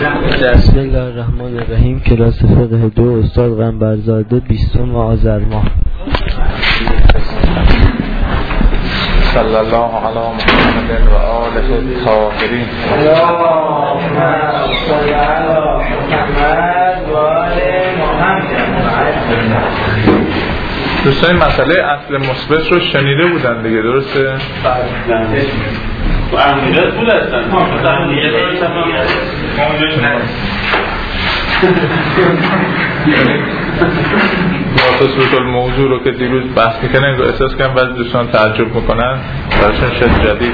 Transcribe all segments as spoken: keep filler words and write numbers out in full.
بسم الله الرحمن الرحیم. کلاس فقه دو، استاد قنبرزاده، بیستم آذر ماه. صلی الله علی محمد و آله الطاهرین. اللهم صل علی محمد و آل محمد. دوستان مسئله اصل مثبت رو شنیده بودن دیگه، درسته؟ بله. و اهمیت بود هستن. اهمیت خصوص الموضوع رو که دیروز بحث میکنن احساس کنم بعضی دوستان تعجب میکنن، براشون شد جدید.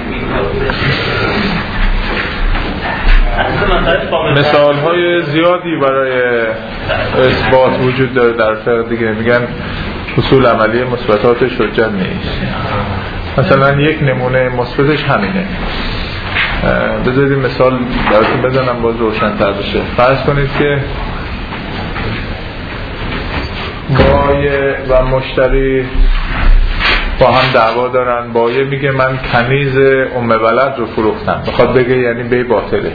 مثال های زیادی برای اثبات وجود داره در فقه دیگه. میگن اصول عملی مثبتاتش حجت نیست. مثلا یک نمونه مثبتش همینه. بذارید مثال براتون بزنم باز روشن‌تر بشه. فرض کنید که بایع و مشتری با هم دعوا دارن. بایع میگه من کنیز ام ولد رو فروختم، میخواد بگه یعنی بی باطله.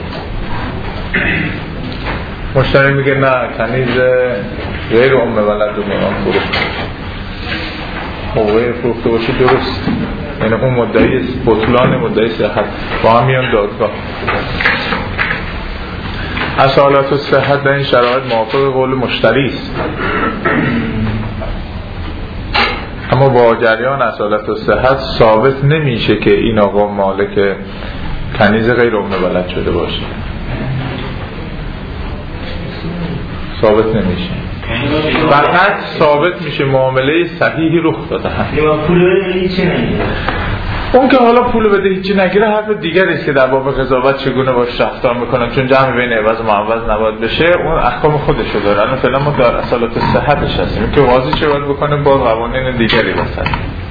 مشتری میگه نه، کنیز غیر ام ولد رو میخوام فروختم. موقع فروخته باشه درست، یعنی اون مدعی بطلان مدعی صحت با هم میان دادگاه. اصالت و صحت در این شرایط موافق قول مشتری است، اما با جریان اصالت و صحت ثابت نمیشه که این آقا مالک کنیز غیر ام ولد شده باشه. ثابت نمیشه، فقط ثابت میشه معامله صحیحی رخ داده. اون که حالا پول بده هیچی نگیره حرف دیگری است که در باب قضاوت چگونه باش رفتار میکنن، چون جمع بین عوض و معوض نباید بشه. اون احکام خودشو داره. الان فعلا ما در اصالت صحتش هستیم که واضح چه باید بکنه با قوانین دیگری مثلا.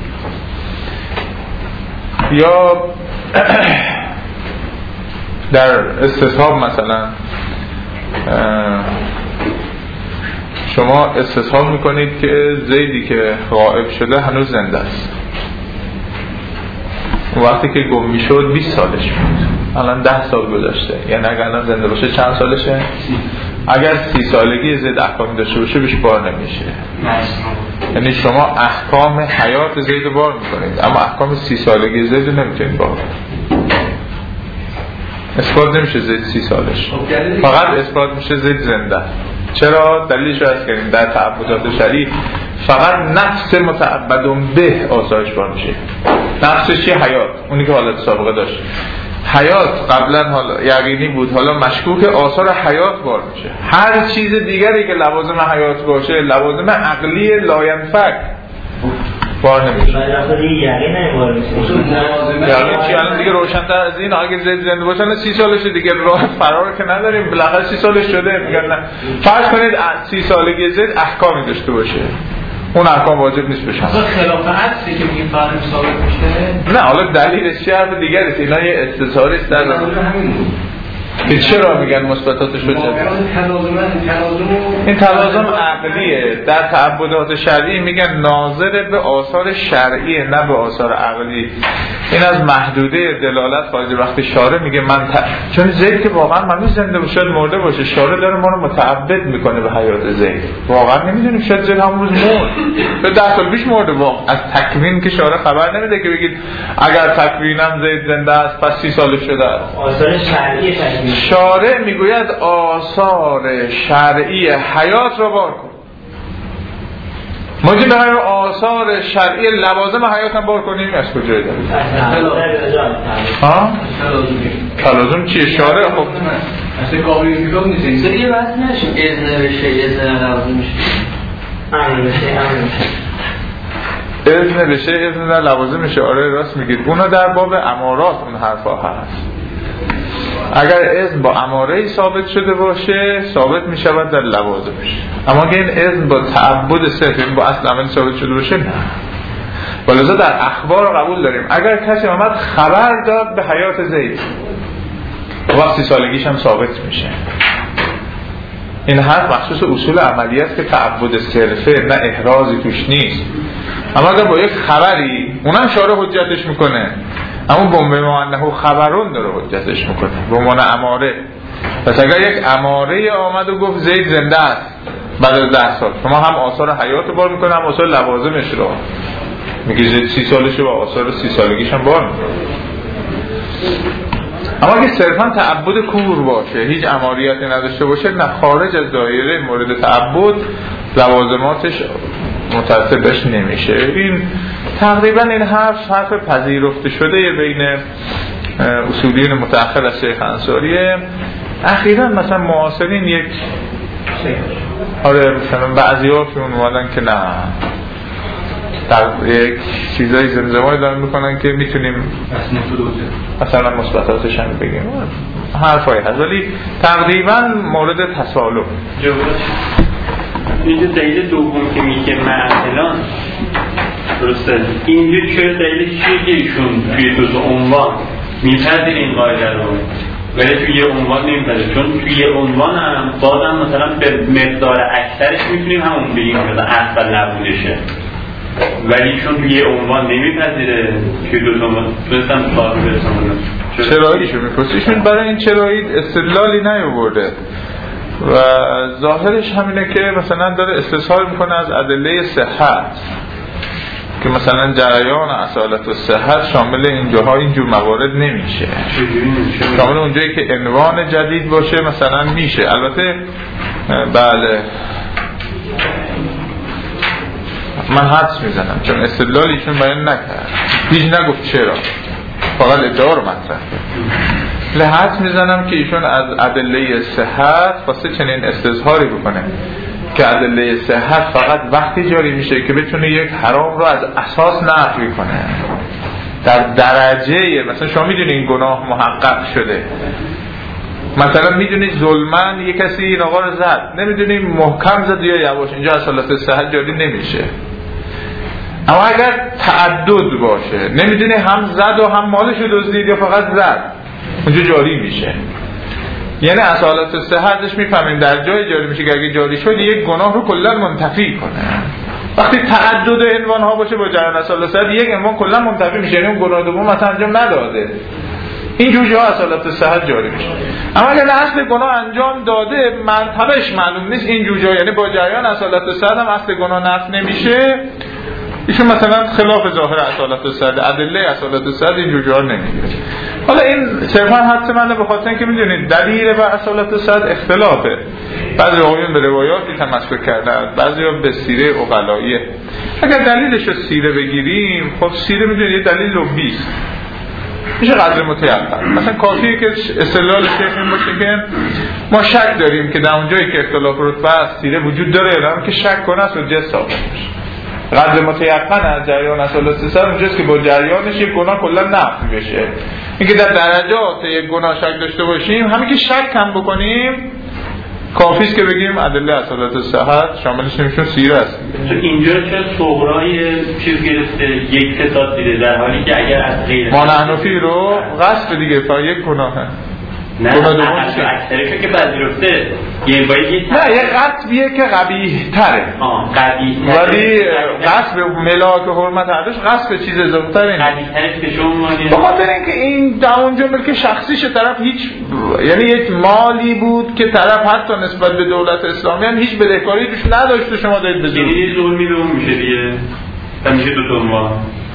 یا در استصحاب مثلا شما استصحاب میکنید که زیدی که غائب شده هنوز زنده است. وقتی که گم میشد بیست سالش بود، الان ده سال گذشته. یعنی اگر الان زنده باشه چند سالشه؟ اگر سی سالگی زید احکامی داشته باشه بیش بار نمیشه. یعنی شما احکام حیات زید بار میکنید، اما احکام سی سالگی زید نمیتونید بار کنید. اثبات نمیشه زید سی سالش، فقط اثبات میشه زید زنده. چرا؟ دلیلش رو از کردیم در تعبدات شرعی فقط نفس متعبدون به آثارش بار میشه. نفسش چیه؟ حیات، اونی که حالت سابقه داشت. حیات قبلا حالا یقینی بود، حالا مشکوک، آثار حیات بار میشه. هر چیز دیگری که لوازم حیات باشه، لوازم عقلی لاینفک بار نمیشه. یقین چی؟ الان دیگه روشن‌تر از این. اگه زید زنده باشن سی سالشه دیگه، راه فرار که نداریم، بالاخره سی سالش شده. میگن نه. فرض کنید سی سالگی زید احکامی داشته باشه، اون احکام واجب نیست بشه. اصلا خلاف عکسی که میگیم فرض ثابت میشه. نه حالا دلیلش چه حرف دیگری است. اینا یه استثاری است در که چرا میگن مثبتاتش رو چرا؟ این تلازم عقلیه. در تعبدات شرعی میگن ناظر به آثار شرعیه، نه به آثار عقلی. این از محدوده دلالت خارج. وقتی شارع میگه من ت... چون زید که واقعا هنوز زنده باشه مرده باشه، شارع داره ما رو متعبد میکنه به حیات زید. واقعا نمیدونیم شاید زید همون روز مرد، به ده سال پیش مرده. واقعا از تکوین که شارع خبر نمیده که بگید اگر تکوینم زید زنده است پس سی سالش شده است. آثار شرعی تکوین. شارع میگوید آثار شرعی حیات را بار کن. ما که برای آثار شرعی لوازم حیات هم بار کنیم از کجای داریم؟ ها؟ تلازم چیه؟ شارع خب اصلا قابلی کتاب نیست. دیگه بحث نشه اذن بشه، اذن لوازم میشه، امن بشه، امن بشه، اذن بشه، اذن لوازم میشه. آره راست میگید. اونا در باب امارات اون حرفا هست. اگر اذن با اماره ثابت شده باشه ثابت می شود در لوازمش، اما اگر این اذن با تعبد صرف با اصل عمل ثابت شده باشه نه. ولذا در اخبار قبول داریم اگر کسی آمد خبر داد به حیات زید وقتی سالگیش هم ثابت میشه. این حرف مخصوص اصول عملی است که تعبد صرفه، نه احرازی توش نیست. اما اگر با یک خبری اونم شارع حجتش میکنه، اما به معنی خبرون داره حجتش میکنه، به معنی اماره. پس اگر یک اماره آمد و گفت زید زنده است بعد از ده سال، شما هم آثار حیات رو بار میکنه هم آثار لوازمش رو میگه زید سی سالشه و آثار سی سالگیش هم بار میکنه. اما اگه صرفا تعبد کور باشه، هیچ اماریتی نداشته باشه، نه خارج از دایره مورد تعبد لوازماتش مترتبش نمیشه. این تقریبا این حرف حرف پذیرفته شده بین اصولیین متأخر از شیخ انصاریه. اخیراً مثلا معاصرین یک آره مثلا بعضی‌هاشون اومدن که نه در یک چیزای زمزمه‌ای دارن میکنن که میتونیم مثلا مثبتاتش هم بگیم، حرفایی هست ولی تقریبا مورد تسالم. اینجا دلیل دوم که میگه معدلان درسته، اینجا چرا دلیلش چیه که ایشون توی دو تا عنوان میپذیر این قاعده رو ولی توی یه عنوان نمیپذیر؟ چون توی یه عنوان هم بازم مثلا به مقدار اکثرش میتونیم همون بگیم که اصلا نبودشه، ولی چون توی یه عنوان نمیپذیره توی دو تا تونستم سوال برسم. چراییشو میپرسیشون برای این چرایی استدلالی نیاورده و ظاهرش همینه که مثلا داره استظهار میکنه از ادله صحت که مثلا جریان اصالت و صحت شامل اینجاها اینجور موارد نمیشه، شامل اونجایی که عنوان جدید باشه مثلا میشه. البته بله من حدس میزنم چون استدلال ایشون بیان نکرد، هیچ نگفت چرا، فقط ادعا رو مطرح کرد. لحظ میزنم که ایشون از ادله صحت واسه چنین استظهاری بکنه که ادله صحت فقط وقتی جاری میشه که بتونه یک حرام رو از اساس نفی کنه در درجه، مثلا شما میدونی این گناه محقق شده، مثلا میدونی ظلمن یک کسی این آقا رو زد، نمیدونی محکم زد یا یواش، اینجا اصالت صحت جاری نمیشه. اما اگر تعدد باشه، نمیدونی هم زد و هم مالش رو دزدید یا فقط زد، اونجا جاری میشه. یعنی اصالت صحتش میفهمیم در جای جاری میشه که اگه جاری شد یک گناه رو کلا منتفی کنه. وقتی تعدد عنوان ها باشه با جریان اصالت صحت یک عنوان کلا منتفی میشه، یعنی اون گناه دوم مثلا انجام نداده، این جور جاها اصالت صحت جاری میشه. اما اگر اصل گناه انجام داده مرتبهش معلوم نیست این جور جاها، یعنی با جریان اصالت صحت هم اصل گناه نفی نمیشه، ایشون مثلا خلاف ظاهر اصالت صحت، ادله اصالت صحت این جور جاها نمیگیره. حالا این صرفا حدس منه به خاطر اینکه میدونید دلیل بر اصالت صحت اختلافه، بعضی آقایون به روایاتی تمسک کردن، بعضیا به سیره عقلاییه. اگر دلیلش رو سیره بگیریم، خب سیره میدونید دلیل لبیست، میشه قدر متیقن. مثلا کافیه که استدلال شیخ این باشه که ما شک داریم که در اونجایی که اختلاف رتبه است سیره وجود داره، اعلام که شک کنه است و جز ثابت میشه. قدر متیقن از جریان اصالت صحت اونجاست که با جریانش یک گناه کلا نفی بشه. اینکه در درجات یک گناه شک داشته باشیم، همین که شک کم بکنیم کافیست که بگیم ادله اصالت صحت شاملش نمیشه سیره است. اینجا چه صغرای چیز گرفته یک فساد دیده، در حالی که اگر از غیر ما نحنفی رو قصد دیگه تا یک گناهه، نه اکثرشو که پذیرفته یه باید یه نه یه قطبیه که قبیح تره، آه قبیح تره، ولی قصب ملاک حرمت هردوش قصب چیز اضافه تره، قبیح ترش به شما مانیه. بخاطر اینکه این در اونجا ملک شخصیش طرف هیچ، یعنی یک مالی بود که طرف حتی نسبت به دولت اسلامی هم هیچ بدهکاری توش نداشته، شما دارید بزنید یعنی ظلمی به اون میشه دیگه، تا میشه دو تومان.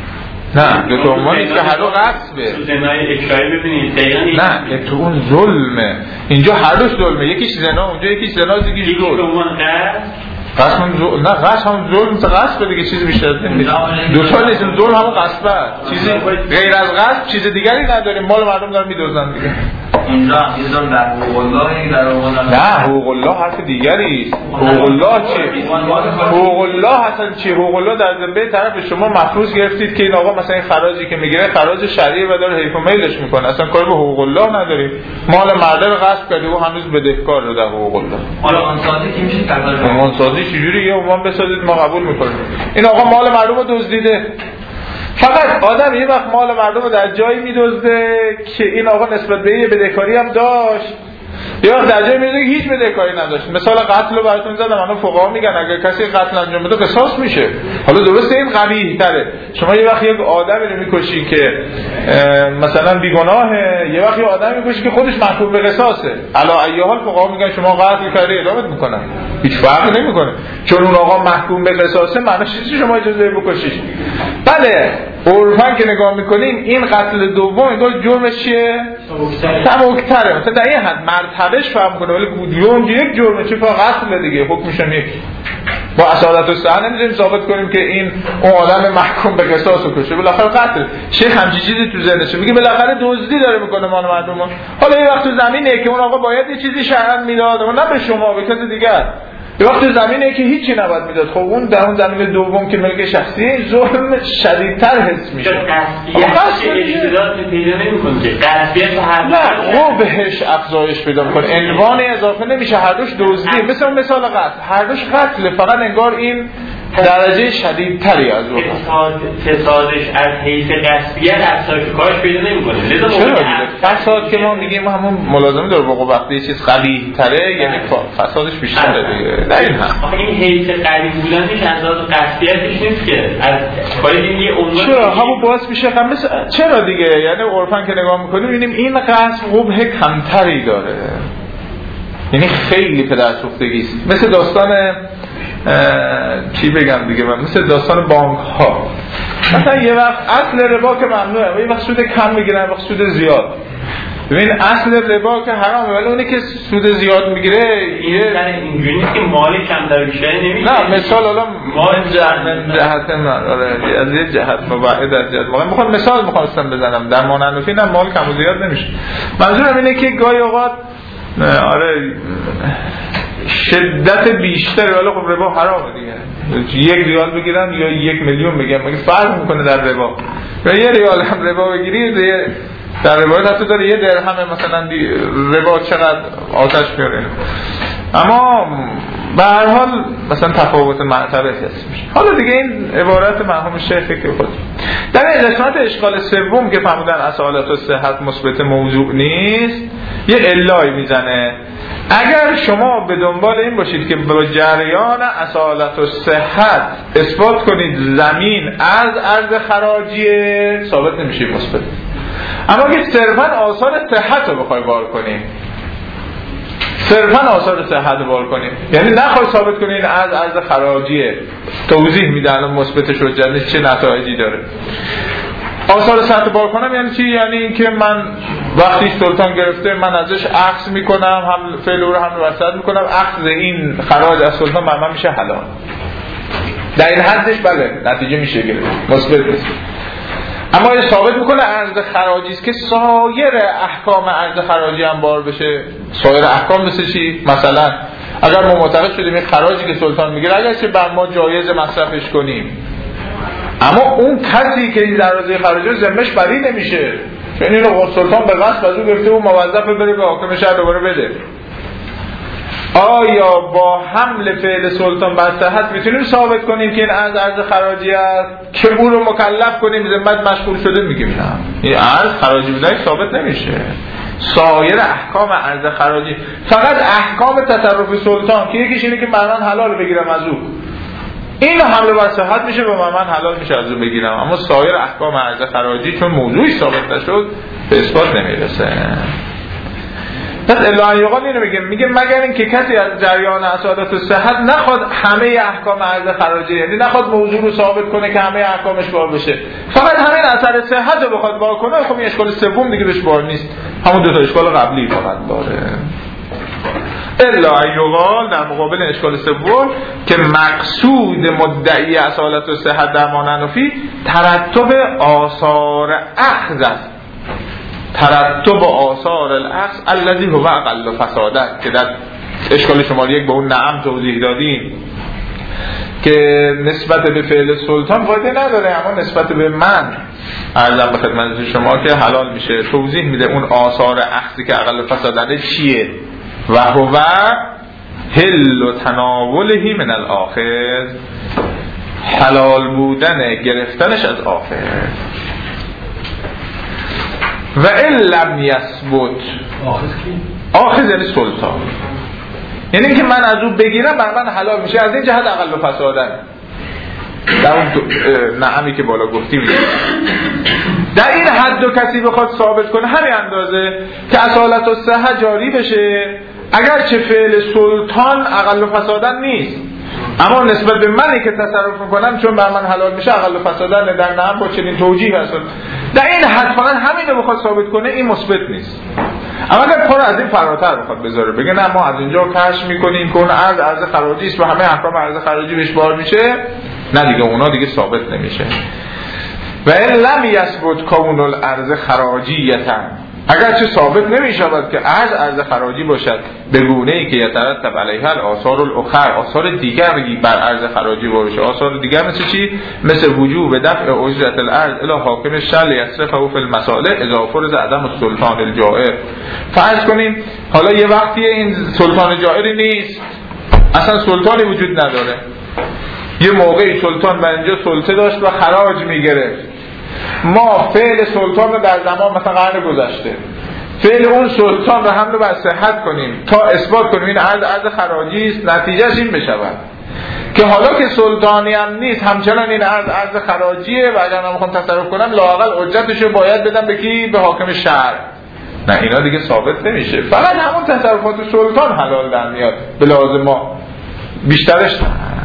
نه دو تا عنوان نیست که هر دو قصبه. تو زنای اکرایی ببینید دقیقا نه تو اون ظلمه، اینجا هر دوش ظلمه، یکیش زنا اونجا یکیش زنا دیگه یکی ظلم. به عنوان قصد قصد هم ظلم، نه قصد هم ظلم مثل قصد دیگه، چیزی بیشتر نمیشه. دو تا نیست، ظلم هم قصد است، چیزی غیر از قصد چیز دیگری نداریم، مال مردم دارن میدزدن دیگه. اینجا هم ظلم در حقوق الله، این در حقوق الله. نه حقوق الله حرف دیگری است. حقوق الله چیه؟ حقوق الله اصلا چیه؟ حقوق الله در ذمه طرف شما مفروض گرفتید که این آقا مثلا این خراجی که میگیره خراج شرعی و داره حیف و میلش میکنه، اصلا کاری به حقوق الله نداریم. مال مردم رو غصب کرده و هنوز بدهکار رو در حقوق الله. حالا آنسازی که میشه تقدیر آنسازی چجوری یه عنوان بسازید ما قبول میکنیم. این آقا مال مردم رو دزدیده. فقط آدم یه وقت مال مردم رو در جایی میدزده که این آقا نسبت به یه بدهکاری هم داشت یه وقت در جای میگه هیچ بدهکاری نداشت. مثال قتل رو براتون زدم، الان فقها میگن اگر کسی قتل انجام بده قصاص میشه. حالا درسته این قبیح تره، شما یه وقت یک آدمی رو میکشی که مثلا بیگناهه، یه وقت یه آدمی میکشی که خودش محکوم به قصاصه، علی ای حال فقها میگن شما قتل کردی اعدامت میکنن، هیچ فرقی نمیکنه، چون اون آقا محکوم به قصاصه معنیش چیزی شما اجازه بکشیش. بله عرفاً که نگاه میکنیم این قتل دوم انگار جرمش چیه؟ سبک‌تره، مثلا در این حد مرتبهش فهم کنه، ولی کدوم یک جرمه چه فقط قتل دیگه حکمش یک. با اصالت و صحت نمیتونیم ثابت کنیم که این اون آدم محکوم به قصاص رو کشه، بالاخره قتل. شیخ همچین چیزی تو ذهنشه میگه بالاخره دزدی داره میکنه مال مردم. حالا یه وقت تو زمینه که اون آقا باید یه چیزی شرعاً میداد و نه به شما، به کسی دیگر. یه وقت زمینه که هیچی نباید میداد، خب اون در اون زمین دوم که ملک شخصی ظلم شدیدتر حس میشه. قصدیت اشتداد پیدا نمیکنه که قصدیت هر نه او بهش افزایش پیدا میکنه، عنوان اضافه نمیشه، هر دوش دزدی. مثل اون مثال قتل، هر دوش قتل، فقط انگار این درجه شدیدتری از اون فسادش از حیث قصدیت افزایش کارش پیدا نمیکنه. لذا چرا فساد که ما میگیم همون ملازمه داره، واقعا وقتی چیز قبیح تره یعنی فسادش بیشتره دیگه. نه این هم این حیث قبیح بودنش از لحاظ قصدیتش نیست که از کاری دیگه عنوان چرا همون باعث میشه مثلا چرا دیگه، یعنی عرفاً که نگاه میکنیم میبینیم این قصد قبح کمتری داره، یعنی خیلی پدرسوختگی است. مثل داستان چی بگم دیگه، من مثل داستان بانک ها، مثلا یه وقت اصل ربا که ممنوعه و یه وقت سود کم میگیرن، وقت سود زیاد. ببین اصل ربا که حرامه، ولی اونی که سود زیاد میگیره یه اینجوری نیست که مالی کم در بیشتر نمیشه. نه مثال حالا مال جهت من آره از یه جهت مبعد از جهت واقعا میخوام مثال میخواستم بزنم در مانعنفی نه مال کم و زیاد نمیشه. منظورم اینه که گاهی اوقات آره شدت بیشتر، ولی خب ربا حرامه دیگه، یک ریال بگیرن یا یک میلیون بگیرن مگه فرق میکنه در ربا؟ یا یه ریال هم ربا بگیری در روایت حتی داره یه درهم مثلا ربا چقدر آتش میاره. اما به هر حال مثلا تفاوت مرتبه حس میشه. حالا دیگه این عبارت مرحوم شیخ که خود در این قسمت اشکال سوم که فرمودن اصالت و صحت مثبت موضوع نیست، یه علای میزنه. اگر شما به دنبال این باشید که با جریان اصالت و صحت اثبات کنید زمین از ارض خراجیه، ثابت نمیشه مثبت. اما اگه صرفاً آثار صحت رو بخوای بار کنیم، صرفاً آثار صحت رو بار کنیم، یعنی نخوای ثابت کنید از ارض خراجیه، توضیح میدن الان مثبتش و جلش چه نتایجی داره. آثار صحت بار کنم یعنی چی؟ یعنی اینکه من وقتی سلطان گرفته من ازش اخذ میکنم، هم فعل رو هم وسط میکنم، اخذ این خراج از سلطان من میشه حلال. در این حدش بله نتیجه میشه گرفت، مثبت نیست. اما این ثابت میکنه ارز خراجی است که سایر احکام ارز خراجی هم بار بشه. سایر احکام مثل چی؟ مثلا اگر ما معتقد شدیم این خراجی که سلطان میگیره اگر چه بر ما جایز مصرفش کنیم، اما اون کسی که این دروازه خراجی ذمه‌اش بری نمیشه، چون اینو سلطان به قصد از اون گرفته و موظف بره به حاکم شهر دوباره بده. آیا با حمل فعل سلطان بر صحت میتونیم ثابت کنیم که این ارز ارز خراجی است که اون رو مکلف کنیم ذمت مشغول شده؟ میگیم نه، این ارز خراجی بودن ثابت نمیشه. سایر احکام ارز خراجی، فقط احکام تصرف سلطان که یکیش اینه که من حلال بگیرم از او، این حمله بر صحت میشه و من حلال میشه از او بگیرم. اما سایر احکام ارز خراجی چون موضوعی ثابت نشد به اثبات نمیرسه. پس الا یقال اینو میگه میگه مگر این که کسی از جریان اصالت و صحت نخواد همه احکام ارز خراجی، یعنی نخواد موضوع رو ثابت کنه که همه احکامش بار بشه، فقط همین اثر صحت رو بخواد بار کنه، خب این اشکال سوم دیگه بهش بار نیست، همون دو تا اشکال قبلی فقط داره. الا یقال در مقابل اشکال سوم که مقصود مدعی اصالت و صحت در مانعنفی ترتب آثار اخذ است، ترتب آثار الاخذ الذی هو اقل فسادا، که در اشکال شماره یک به اون نعم توضیح دادیم که نسبت به فعل سلطان فایده نداره، اما نسبت به من عرضم به خدمت شما که حلال میشه، توضیح میده اون آثار اخذی که اقل فسادا چیه و هو حل و تناوله من الاخذ، حلال بودن گرفتنش از آخر. و این لم یثبت آخذ یعنی سلطان، یعنی اینکه من از او بگیرم بر من حلال میشه، از این جهت اقل و فسادن در اون نعمی که بالا گفتیم. در این حد و کسی بخواد ثابت کنه همین اندازه که اصالت و صحه جاری بشه، اگرچه فعل سلطان اقل و فسادن نیست، اما نسبت به منی که تصرف میکنم چون بر من حلال میشه اقل و فسادن در نعم با چنین توجیه هست. در این حد فقط همین رو بخواد ثابت کنه این مثبت نیست. اما اگر پا از این فراتر بخواد بذاره بگه نه ما از اینجا کشف میکنیم که اون ارز ارز خراجی است و همه احکام ارز خراجی بهش بار میشه، نه دیگه اونا دیگه ثابت نمیشه. و این لم یثبت کون الارض خراجیتا، اگرچه ثابت نمیشود که ارز ارز خراجی باشد به گونه‌ای که یترتب علیها الاثار الاخر، آثار دیگری بر ارز خراجی باشه. آثار دیگر مثل چی؟ مثل وجوب دفع اجرت الارض الی حاکم شل یصرفه فی المصالح اذا فرض عدم السلطان الجائر. فرض کنیم حالا یه وقتی این سلطان جائری نیست، اصلا سلطانی وجود نداره، یه موقعی سلطان بر اینجا سلطه داشت و خراج میگرفت، ما فعل سلطان رو در زمان مثلا قرن گذشته فعل اون سلطان رو حمل بر صحت کنیم تا اثبات کنیم این ارز ارز خراجی است، نتیجهش این بشود که حالا که سلطانی هم نیست همچنان این ارز ارز خراجیه و اگر من میخوام تصرف کنم لااقل اجرتش رو باید بدم به کی؟ به حاکم شهر. نه اینا دیگه ثابت نمیشه، فقط همون تصرفات سلطان حلال در میاد به لازم ما، بیشترش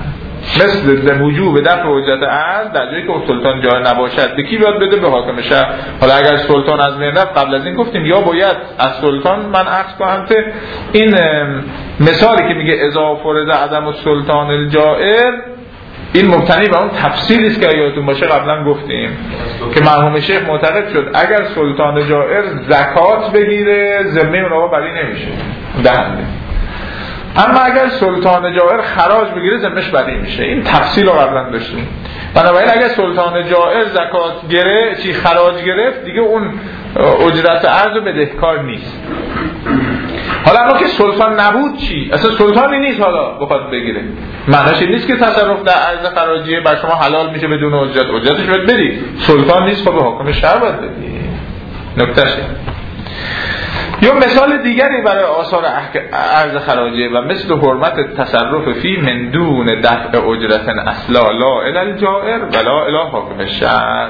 مثل وجوب دفع اجرت ارز در جایی که سلطان جای نباشد به کی باید بده؟ به حاکم شهر. حالا اگر سلطان از بین رفت قبل از این گفتیم یا باید از سلطان من عکس کنم که این مثالی که میگه اذا فرض عدم السلطان الجائر این مبتنی به اون تفصیلی است که یادتون باشه قبلا گفتیم که مرحوم شیخ معتقد شد اگر سلطان جائر زکات بگیره ذمه اونها بری نمیشه دهنده، اما اگر سلطان جائر خراج بگیره ذمهش بری میشه. این تفصیل رو قبلا داشتیم. بنابراین اگر سلطان جائر زکات گرفت چی خراج گرفت دیگه اون اجرت ارز و بدهکار نیست. حالا اما که سلطان نبود چی؟ اصلا سلطانی نیست حالا بخواد بگیره، معنیش این نیست که تصرف در ارز خراجی بر شما حلال میشه بدون اجرت، اجرتش باید بدی. سلطان نیست خب به حاکم شهر باید بدی. نکتهش یا مثال دیگری برای آثار ارز خراجی و مثل حرمت تصرف فی من دون دفع اجرت اصلا لا الی الجائر ولا الی حاکم شهر.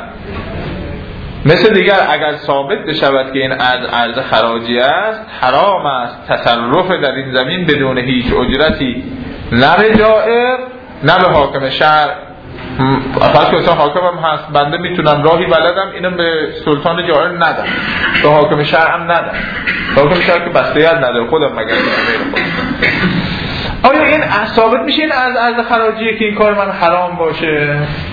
مثل دیگر اگر ثابت بشود که این ارز ارز خراجی است حرام است تصرف در این زمین بدون هیچ اجرتی، نه به جائر نه به حاکم شهر. فرض کنید حاکم هم هست، بنده میتونم راهی بلدم اینو به سلطان جائر ندم، به حاکم شهر هم ندم، حاکم شهر که بسته‌یت نداره خودم مگر آیا این ثابت میشه این از ارز خراجیه که این کار من حرام باشه؟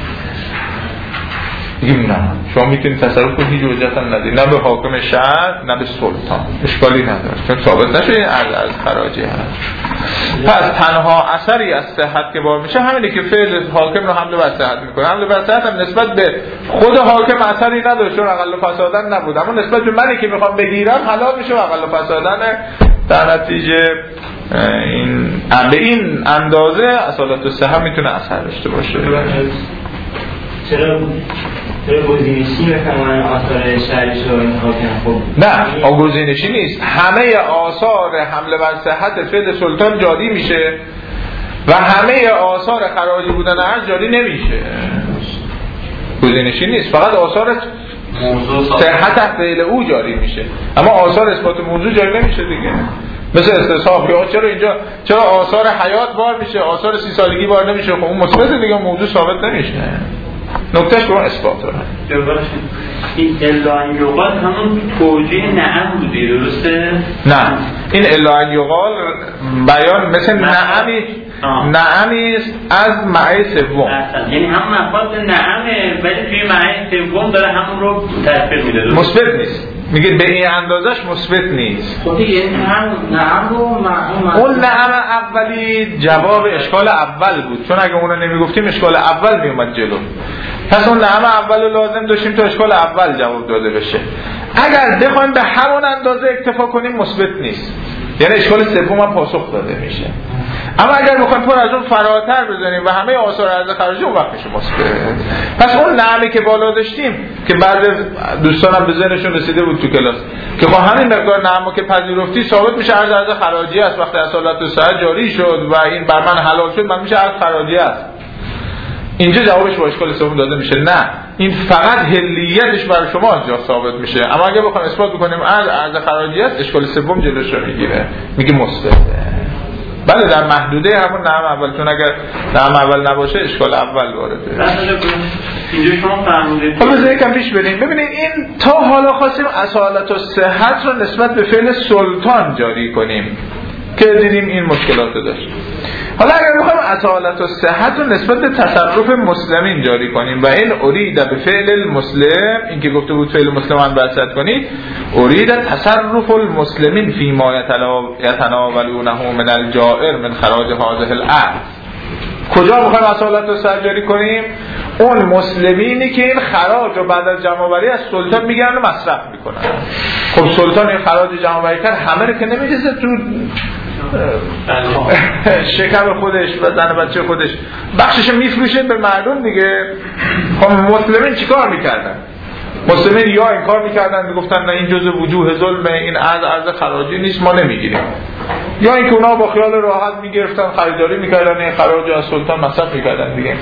میگیم نه، شما میتونید تصرف کنید هیچ اجرت هم ندید، نه به حاکم شهر نه به سلطان، اشکالی نداره چون ثابت نشده این ارز ارز خراجی هست. پس تنها اثری از صحت که بار میشه همینه که فعل حاکم رو حمل بر صحت میکنه. حمل بر صحت هم نسبت به خود حاکم اثری نداره چون اقل و فسادن نبود، اما نسبت به منی که میخوام بگیرم حلال میشه و اقل و فسادن. در نتیجه این به این اندازه اصالت و صحت میتونه اثر داشته باشه. چرا چرا گزینشی میکنن آثار شرعی رو این حاکم خوب؟ نه گزینشی نیست، همه آثار حمله بر صحت فعل سلطان جاری میشه و همه آثار خراجی بودن ارز جاری نمیشه. گزینشی نیست، فقط آثار صحت فعل او جاری میشه، اما آثار اثبات موضوع جاری نمیشه دیگه. مثل استصحاب یا چرا اینجا چرا آثار حیات بار میشه آثار سی سالگی بار نمیشه؟ خب اون مثبت دیگه موضوع ثابت نمیشه. نکتهش به اون اثبات رو این الا ان یقال همون توجیه نعم بودی درسته؟ نه این الا ان یقال بیان مثل نعمی نعمی از معنی سوم، یعنی هم مفاد نعمه ولی توی معنی سوم داره همون رو تطبیق میده، مثبت نیست. میگه به این اندازش مثبت نیست. خب دیگه هم نعم رو اون نعم اولی جواب اشکال اول بود، چون اگه اون رو نمیگفتیم اشکال اول میومد جلو. پس اون نعم اول رو لازم داشتیم تا اشکال اول جواب داده بشه. اگر بخوایم به همون اندازه اکتفا کنیم مثبت نیست. یعنی اشکال سوم هم پاسخ داده میشه. اما اگر بخوایم پر از اون فراتر بزنیم و همه آثار ارز خراجی اون وقت میشه مصبر. پس اون نعمی که بالا داشتیم که بعد دوستانم به ذهنشون رسیده بود تو کلاس که با همین مقدار نعمو که پذیرفتی ثابت میشه ارز ارز خراجی است. وقتی اصالت و صحت جاری شد و این بر من حلال شد من میشه ارز خراجی است. اینجا جوابش با اشکال سوم داده میشه نه، این فقط حلیتش برای شما اینجا ثابت میشه. اما اگه بخوایم اثبات بکنیم ارز ارز خراجی است، اشکال سوم جلوش رو میگیره، میگه مستقیم. بله در محدوده همون نعم اول، چون اگر نعم اول نباشه اشکال اول وارده. اینجا شما فرمودید. خب بذار یکم پیش بریم. ببینید این تا حالا خواستیم اصالت و صحت رو نسبت به فعل سلطان جاری کنیم که دیدیم این مشکلات داشت. حالا اگر بخوایم اصالت و صحت رو نسبت به تصرف مسلمین جاری کنیم و این ارید به فعل المسلم، این که گفته بود فعل مسلمان بحثت کنید، ارید تصرف المسلمین فیما یتناولونه من الجائر من خراج هذه الارض. کجا بخوایم اصالت و صحت جاری کنیم؟ اون مسلمینی که این خراج رو بعد از جمع‌آوری از سلطان میگیرن و مصرف میکنن. خب سلطان این خراج جمع‌آوری کرد، همه رو که نمیریزه تو شکم خودش و زن بچه خودش، بخشش میفروشه به مردم دیگه. خب مسلمین چیکار میکردن؟ مسلمین یا این کار میکردن میگفتن نه این جزء وجوه ظلمه، این از ارز خراجی نیست ما نمیگیریم، یا اینکه اونا با خیال راحت میگرفتن خریداری میکردن این خراج از سلطان مصرف میکردن دیگه.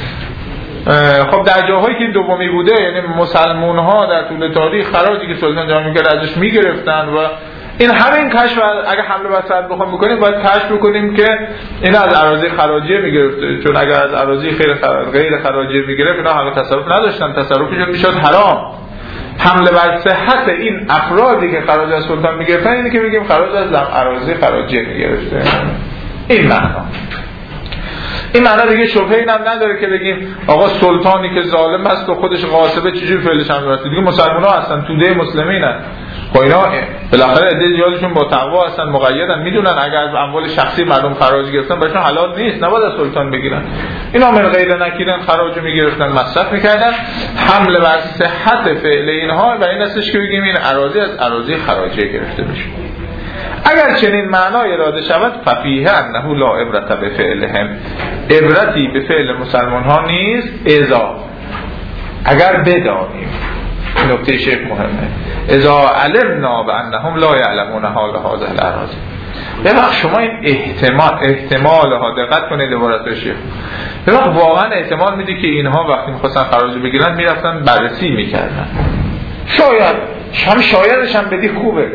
خب در جاهایی که این دومی بوده، یعنی مسلمون ها در طول تاریخ خراجی که سلطان جمع میکرد ازش میگرفتن و این همین کشف اگه حمله بر صد بخوام بکنیم باید کشف بکنیم که این از اراضی خراجی میگرفته، چون اگر از اراضی غیر خراجی غیر خراجی میگرفت اینا حق تصرف نداشتن، تصرفشون میشد حرام. حمله بر صحت این افرادی که خراج از سلطان میگرفتن اینه که میگیم خراج از اراضی خراجی میگرفته. این معنا این معنا دیگه شبهه اینم نداره که بگیم آقا سلطانی که ظالم است و خودش غاصبه چجوری فعلش هم درسته. دیگه مسلمان‌ها هستن، توده مسلمینن، خب اینا بالاخره عده زیادشون با تقوا هستن، مقیدن، میدونن اگر از اموال شخصی مردم خراج گرفتن براشون حلال نیست، نباید از سلطان بگیرن. اینا من غیر نکیرن خراج میگرفتن مصرف میکردن. حمله بر صحت فعل اینها و این هستش که بگیم این اراضی از اراضی خراجی گرفته میشه. اگر چنین معنای اراده شود ففیه انه لا عبرت به فعلهم، عبرتی به فعل مسلمان ها نیست اذا اگر بدانیم. نکته شیخ مهمه، اذا علمنا بانهم لا یعلمون حال هذه الاراضی. ببخ شما این احتمال احتمال ها دقت کنید عبارت شیخ. ببخ واقعا احتمال میده که اینها وقتی میخواستن خراج بگیرن میرفتن بررسی میکردن. شاید هم شایدش هم بدی خوبه،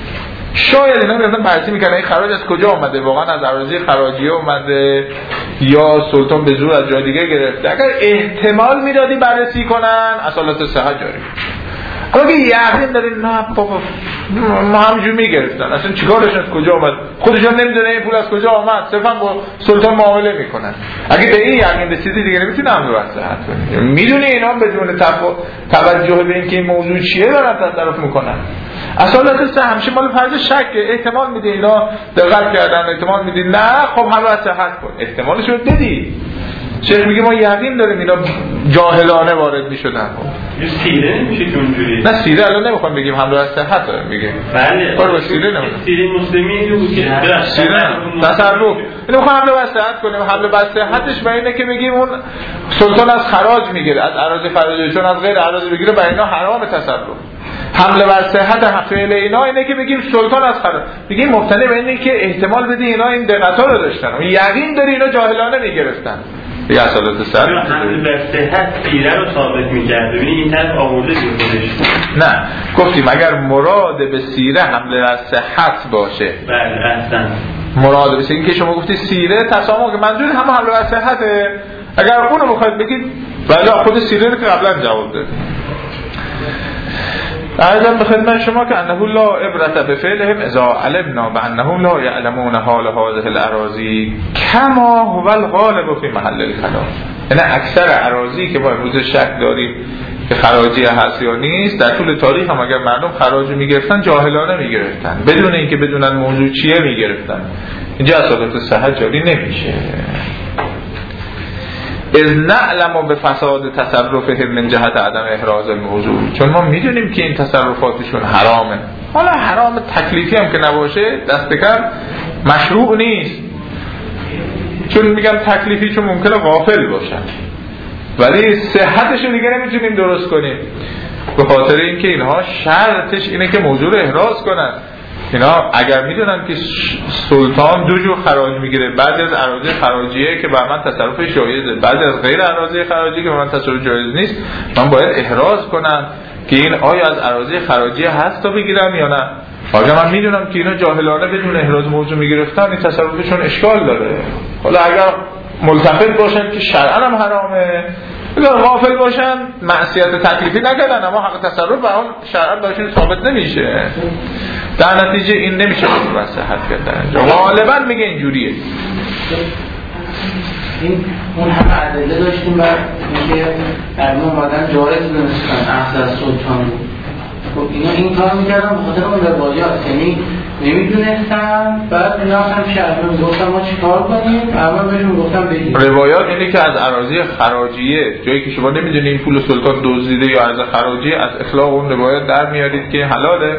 شاید اینا میرفتن بررسی میکنن این خراج از کجا اومده، واقعا از اراضی خراجیه اومده یا سلطان به زور از جای دیگه گرفته. اگر احتمال میدادی بررسی کنن اصالت صحت جاری. اما که یقین دارین نه بابا ما همینجور میگرفتن، اصلا چیکارشون از کجا اومد، خودشون نمیدونه این پول از کجا اومد، صرفا با سلطان معامله میکنن. اگه به این یقین رسیدی دیگه نمیتونی هم رو صحت کنی. میدونی اینا بدون توجه به اینکه این موضوع چیه دارن تصرف میکنن. اصالت سه همیشه مال فرض شک، احتمال میدی اینا دقت کردن، احتمال میدی نه خب همه از صحت کن، احتمالش رو بدی. شیخ میگه ما یقین داریم اینا جاهلانه وارد میشدن. سیره نمیشه که اونجوری. نه سیره الان نمیخوام بگیم همراه از صحت دارم میگه. بله. کار با سیره نمیخوام. سیره مسلمین رو که سیره تصرف. اینو میخوام حمله بر صحت کنیم. حمله بر صحتش به اینه که بگیم اون سلطان از خراج میگیره، از اراضی خراجی، چون از غیر اراضی بگیره برای اینا حرام تصرف. حمله بر صحت فعل اینا اینه که بگیم سلطان از خراج. بگیم مبتنی بر اینه که احتمال بدی اینا این دقتا رو داشتن. یقین داری اینا جاهلانه میگرفتن. یه اصالت سر حمله بر صحت سیره رو ثابت می‌کرد. ببین این طرف آورده خودش. نه گفتیم اگر مراد به سیره حمله بر صحت باشه. بله احسن. مراد به این که شما گفتی سیره تسامح که منظور هم حمله بر صحته. اگر اونو بخواید بگید بله خود سیره رو که قبلا جواب داد. عرضم به خدمت شما که انه لا عبرت بفعلهم اذا علمنا بانهم لا یعلمون حال هذه الاراضی کما هو الغالب فی محل الخلاف. یعنی اکثر اراضی که ما امروز شک داریم که خراجی هست یا نیست، در طول تاریخ هم اگر مردم خراج میگرفتن جاهلانه میگرفتن، بدون اینکه بدونن موضوع چیه میگرفتن. اینجا اصالت صحت جاری نمیشه. از نعلم به فساد تصرفهم من جهت عدم احراز الموضوع، چون ما میدونیم که این تصرفاتشون حرامه، حالا حرام تکلیفی هم که نباشه دست کم مشروع نیست، چون میگم تکلیفی چون ممکنه غافل باشن، ولی صحتش رو دیگه نمیتونیم درست کنیم به خاطر اینکه اینها شرطش اینه که موضوع رو احراز کنن. اینا اگر میدونن که سلطان دو جور خراج میگیره، بعضی از اراضی خراجیه که بر من تصرف جایزه، بعضی از غیر اراضی خراجی که بر من تصرف جایز نیست، من باید احراز کنم که این آیا از اراضی خراجی هست تا بگیرم یا نه. اگر من میدونم که اینا جاهلانه بدون احراز موضوع میگرفتن، این تصرفشون اشکال داره. حالا اگر ملتفت باشن که شرعا هم حرامه، اگر غافل باشن معصیت تکلیفی نکردن اما حق تصرف به اون شرعا براشون ثابت نمیشه، در نتیجه این نمیشه به صحت کردن. غالبا میگه اینجوریه. این اون همه ادله داشتیم بعد میگه در اومدن جایز دونستن اخذ از سلطان. خب اینا این کار میکردن به خاطر اون روایات، یعنی نمیدونستن، بعد اینا هم شرطون گفتن ما چیکار کنیم، اول بهشون گفتم بگید. روایات اینه که از اراضی خراجیه، جایی که شما نمیدونید پول سلطان دزدیده یا از خراجیه، از اخلاق اون روایات در میارید که حلاله.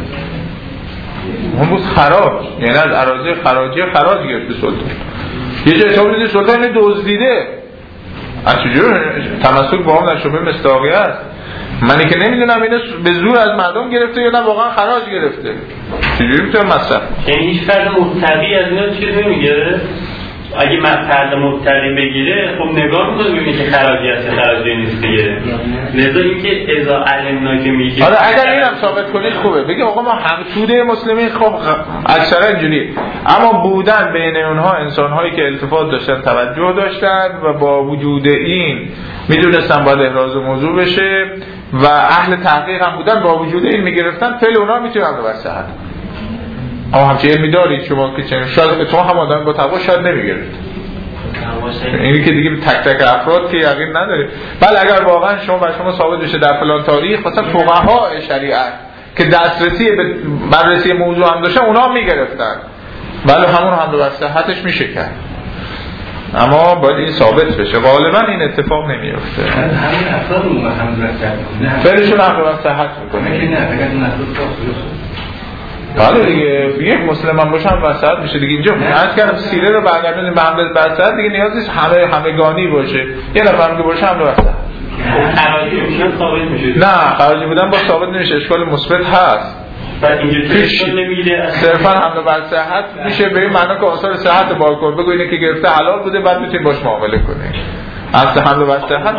اون بود خراج، یعنی از اراضی خراجی خراج گرفته سلطان. یه جای تا بودید سلطان اینه دزدیده، از چجور تمسک با هم در شبه مصداقیه است. منی که نمیدونم اینو به زور از مردم گرفته یا نه واقعا خراج گرفته، چجوری میتونم مصرف؟ یعنی هیچ فرد مبتدی از اینا چیز نمیگیره؟ اگه من فرد مبتدی بگیره خب نگاه میکنه ببینه که خراجی هست یا خراجی نیست دیگه. لذا اینکه اذا علمنا که میگه آره اگر اینم ثابت کنید خوبه، بگی آقا ما هم توده مسلمین خب اکثرا اینجوری، اما بودن بین اونها انسان‌هایی که التفات داشتن، توجه داشتن و با وجود این میدونستن باید احراز موضوع بشه و اهل تحقیق هم بودن، با وجود این میگرفتن، فعل اونها میتونن به وسعت. اما همچه علمی دارید شما که چنین شاید شما هم آدم با تقوا شاید نمیگرفت، اینی که دیگه تک تک افراد که یقین ندارید. بله اگر واقعا شما بر شما ثابت بشه در فلان تاریخ مثلا فقهای شریعت که دسترسی به بررسی موضوع هم داشتن اونا هم میگرفتن، بله همون هم به صحتش میشه کرد، اما باید این ثابت بشه. غالبا این اتفاق نمیفته. همین افراد اون هم رفتن فعلشون هم به صحت میکنه. نه اگر اون افراد حالا دیگه یک مسلم هم باشم وسط میشه دیگه. اینجا عرض کردم سیره رو برگردونیم به همه وسط دیگه، نیاز نیست همه همگانی باشه، یه نفر که باشه همه وسط. خراجی بودن ثابت میشه؟ نه خراجی بودن با ثابت نمیشه، اشکال مثبت هست. بعد اینجا اشکال نمیگیره، صرفا حمله بر صحت میشه به این معنا که آثار صحت بار کن، بگو اینه که گرفته حلال بوده بعد میتونی باش معامله کنی. اصل حمله بر صحت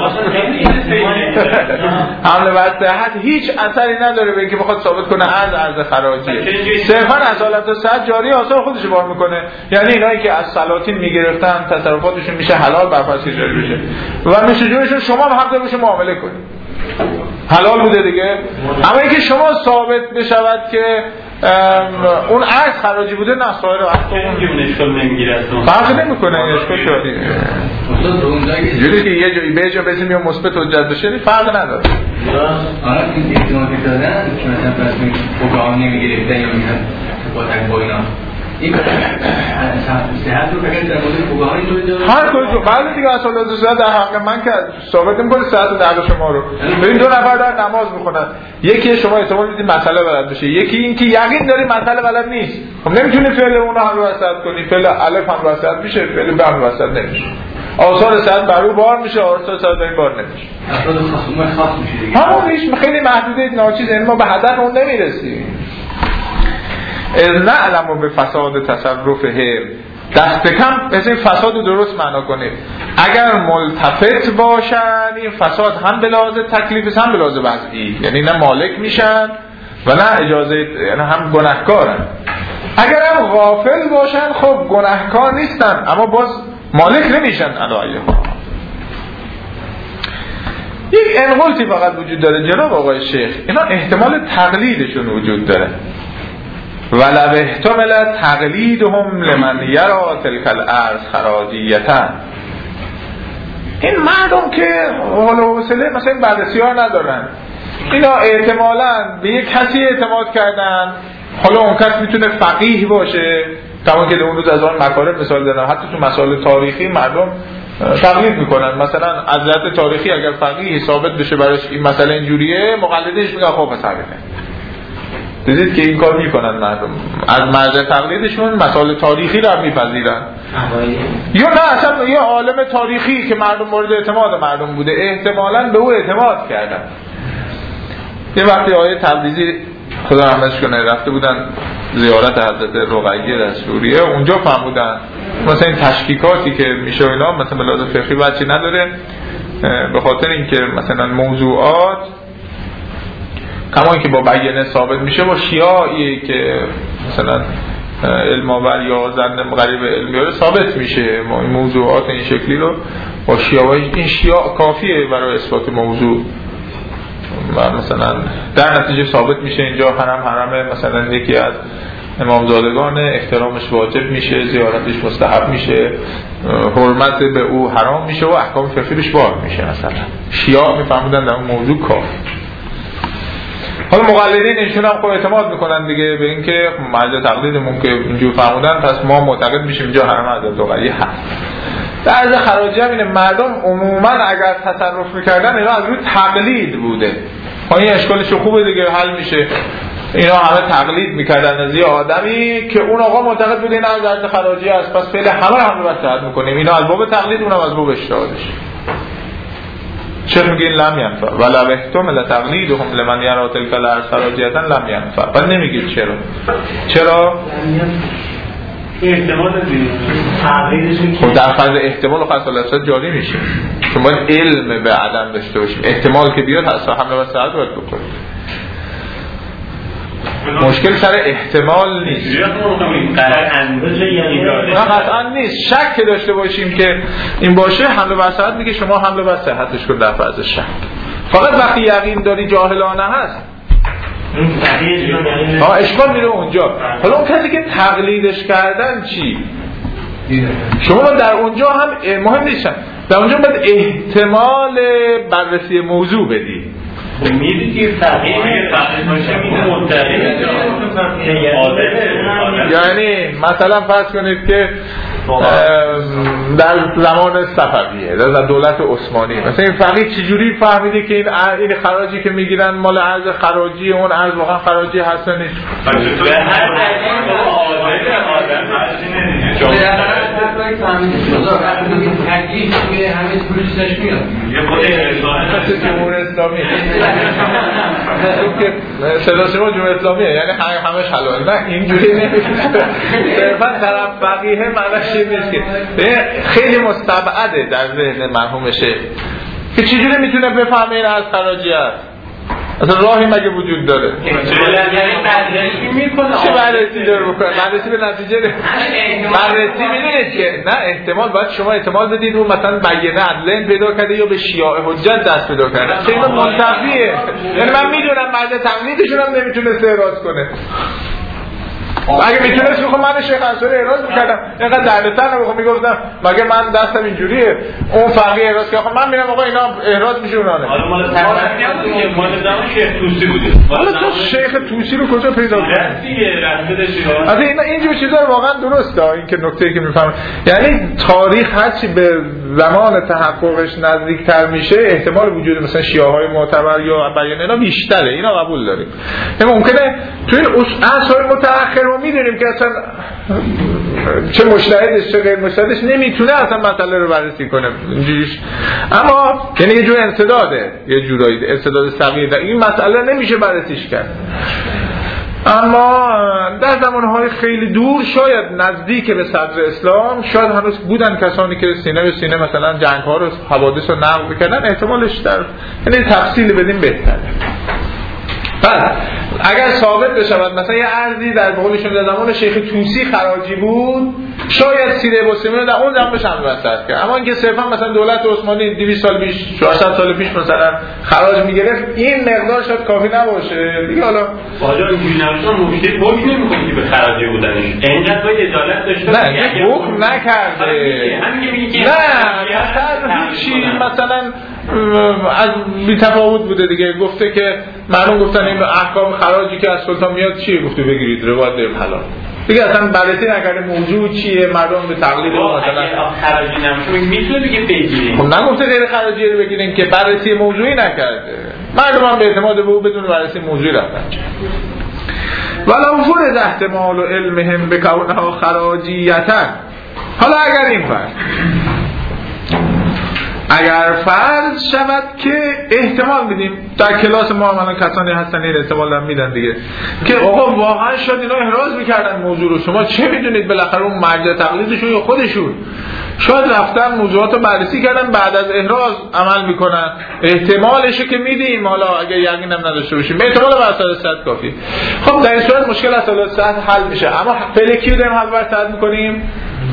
حمله بر صحت هیچ اثری نداره به اینکه بخواد ثابت کنه ارز ارز خراجیه، صرفا اصالت و صحت جاری آثار خودش بار میکنه. یعنی اینایی که از سلاطین میگرفتن تصرفاتشون میشه حلال بر پس جاری بشه و میشه جورشون شما هم حق بشه معامله کنید، حلال بوده دیگه. اما اینکه شما ثابت بشود که اون ارز خراجی بوده، نه سایر وقت اون اشکال نمیگیره اصلا، فرق نمیکنه. اشکال شدی جوری که یه جایی به جا بزنیم یا مثبت حجت بشه فرق نداره. آره این احتمال که دادن که مثلا فرض کنید فقها نمیگرفتن یا میگن با تک با اینا این صحت رو بگید در مورد فقها اینطوری داره هر کجا بعد دیگه اصالت صحت در حق من که ثابت نمی‌کنه صحت در شما رو. ببین دو نفر در نماز میخونن، یکی شما احتمال میدید مسئله بلد بشه، یکی این که یقین داری مسئله بلد نیست، خب نمیتونی فعل اون رو هم وسط کنی، فعل الف هم وسط میشه، فعل ب هم وسط نمیشه، آثار صحت بر او بار میشه، آثار صحت بر این بار نمیشه. افراد خاص خاص میشه دیگه. همون هیچ خیلی محدوده ناچیز، یعنی ما به هدف اون نمیرسیم. از نعلم به فساد تصرفه، دست کم از این فساد رو درست معنا کنید. اگر ملتفت باشن این فساد هم به لحاظ تکلیف هم به لحاظ وضعی، یعنی نه مالک میشن و نه اجازه، یعنی هم گناهکارن. اگر هم غافل باشن خب گناهکار نیستن اما باز مالک نمیشن. علایه یک انقلتی فقط وجود داره جناب آقای شیخ، اینا احتمال تقلیدشون وجود داره. ولو احتمل تقلیدهم لمن یرا تلک الارض خراجیتا. این مردم که حال و حوصله مثلا بررسی‌ها ندارن، اینا احتمالاً به یک کسی اعتماد کردن، حالا اون کس میتونه فقیه باشه، کما که اون روز از آن مکارم مثال دادن، حتی تو مسائل تاریخی مردم تقلید میکنن. مثلا از جهت تاریخی اگر فقیه ثابت بشه براش این مسئله اینجوریه، مقلدینش میگن خب پس همینه. دیدید که این کار میکنن مردم، از مرجع تقلیدشون مسائل تاریخی رو میپذیرن یا نه اصلا یه عالم تاریخی که مردم مورد اعتماد مردم بوده احتمالاً به او اعتماد کردن. یه وقتی آیه تبریزی خدا رحمتش کنه رفته بودن زیارت حضرت رقیه در سوریه، اونجا فهمیدن مثلا این تشکیکاتی که میشه اینا مثلا به لحاظ فقهی بچی نداره، به خاطر اینکه مثلا موضوعات کما اینکه با بیانه ثابت میشه با شیعایی که مثلا علم آور یا زن غریب علمی ثابت میشه، ما این موضوعات این شکلی رو با شیعایی این شیعه کافیه برای اثبات موضوع و مثلا در نتیجه ثابت میشه اینجا حرم حرمه، مثلا یکی از امامزادگان احترامش واجب میشه، زیارتش مستحب میشه، حرمت به او حرام میشه و احکام فقهیش بار میشه. مثلا شیعه میفهمودن در اون موضوع کافی. حالا مقلدین اینشون هم خب اعتماد میکنن دیگه به اینکه مرجع تقلیدمون که اینجور فهمودن پس ما معتقد میشیم اینجا حرم حضرت رقیه هست. در عرض خراجی هم اینه مردم عموما اگر تصرف میکردن اینا از روی تقلید بوده. ها این اشکالش خوبه دیگه حل میشه. اینا همه تقلید میکردن از یه آدمی که اون آقا معتقد بوده این از عرض خراجی هست، پس فعلا همه هم رو بساعت میکنیم. اینا از باب تقلید اونم از باب اجتهادش. چه میگه این لم ینفع ولو احتمل تقلیدهم لمن یرا تلک الارض خراجیتا لم ینفع. بعد نمیگید چرا چرا احتمال دیگه خب در فرض احتمال و قطع الاسباب جاری میشه چون باید علم به عدم داشته باشیم. احتمال که بیاد اصلا حمله و سعد باید بکنیم. مشکل سر احتمال نیست، نه قطعا نیست. شک که داشته باشیم که این باشه حمله و سعد میگه شما حمله و صحتش کن در فرض شک. فقط وقتی یقین داری جاهلانه هست ها اشکال میره اونجا. حالا اون کسی که تقلیدش کردن چی؟ شما در اونجا هم مهم نیست، در اونجا باید احتمال بررسی موضوع بدی. میدید که تغییر یعنی مثلا فرض کنید که در زمان صفویه در دولت عثمانی مثلا این فقیه چجوری فهمیده که این این خراجی که میگیرن مال ارز خراجی اون ارز واقعا خراجی هست یا نیست؟ به هر جمهوری اسلامی که صدا شما جمهوری اسلامیه یعنی همش حلال، نه اینجوری نمیشه. صرفا طرف فقیه معنیش این نیست که خیلی مستبعده در ذهن مرحوم شیخ که چجوری میتونه بفهمه این از خراجی است. اصلا راهی مگه وجود داره؟ چه بررسی داره بکنه؟ بررسی به نتیجه ده بررسی میدونید که نه احتمال باید شما احتمال بدید اون مثلا بیانه عدلین پیدا کرده یا به شیعه حجت دست پیدا کرده. چه اینو منتفیه. یعنی من میدونم مرد تقلیدشون هم نمیتونه اعراض کنه. اگه میتونست بخوام من شیخ انصاری اعراض میکردم اینقدر دردسر نبخوام میگفتم مگه من دستم اینجوریه اون فقیه اعراض که خب من میرم آقا اینا اعراض میشه اونانه. حالا مال تقلیدی هم که مال زمان شیخ توسی بوده. حالا تو شیخ توسی رو کجا پیدا کنی؟ دیگه رفته شیخ. از این اینجور چیزا واقعا درسته. این که نکته‌ای که میفهمم یعنی تاریخ هرچی به زمان تحققش نزدیکتر میشه احتمال وجود مثلا شیعه‌های معتبر یا بیان اینا بیشتره. اینا قبول داریم. ممکنه تو این عصر متأخر ما میدونیم که اصلا چه مجتهدش چه غیر مجتهدش نمیتونه اصلا مسئله رو بررسی کنه اینجوریش، اما یعنی یه جور انسداده، یه جورایی انسداد صغیر این مسئله نمیشه بررسیش کرد. اما در زمانهای خیلی دور شاید نزدیک به صدر اسلام شاید هنوز بودن کسانی که سینه به سینه مثلا جنگ‌ها رو حوادث رو نقل می‌کردن. احتمالش در یعنی تفصیل بدیم بهتره. بعد اگر ثابت بشود مثلا یه ارزی در بقولشون در زمان شیخ توسی خراجی بود شاید سیره بوسیمه در اون زمان بشن وسط کرد، اما اینکه صرفا مثلا دولت عثمانی دویست سال پیش چهارصد سال پیش مثلا خراج میگرفت این مقدار شاید کافی نباشه دیگه. حالا حالا اینجوری نمیشه مشکل حکم نمی‌کنه که به خراجی بودنش اینقدر باید عدالت داشته باشه. نه حکم نکرده. نه مثلا چی مثلا از بی تفاوت بوده دیگه. گفته که مردم گفتن این احکام خراجی که از سلطان میاد چیه؟ گفته بگیرید روایت داریم حلال دیگه. اصلا بررسی نکرده موضوع چیه، مردم به تقلید اون مثلا خراجی نمیشه میتونه بگه بگیرید. خب نگفته غیر خراجی رو بگیرین که بررسی موضوعی نکرده. مردم هم به اعتماد به او بدون بررسی موضوعی رفتن. ولو فرض احتمال و علمهم بکونها خراجیتا. حالا اگر این فرض اگر فرض شود که احتمال میدیم در کلاس ما الان کسانی هستن این احتمال هم میدن دیگه که آقا واقعا شاید اینا احراز میکردن موضوع رو، شما چه میدونید بالاخره اون مرجع تقلیدشون یا خودشون شاید رفتن موضوعات رو بررسی کردن بعد از احراز عمل میکنن. احتمالشه که میدیم، حالا اگه یقین هم نداشته باشیم احتمال بر اساس صد کافی. خب در این صورت مشکل اساس صد حل میشه. اما فعل کیو داریم حل بر صد میکنیم؟